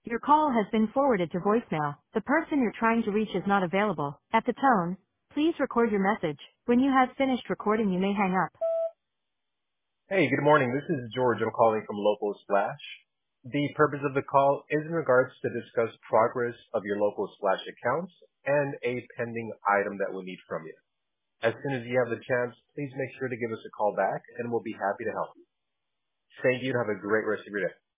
Your call has been forwarded to voicemail. The person you're trying to reach is not available. At the tone, please record your message. When you have finished recording, you may hang up. Hey, good morning. This is George. I'm calling from Local Splash. The purpose of the call is in regards to discuss progress of your Local Splash accounts and a pending item that we need from you. As soon as you have the chance, please make sure to give us a call back and we'll be happy to help you. Thank you and have a great rest of your day.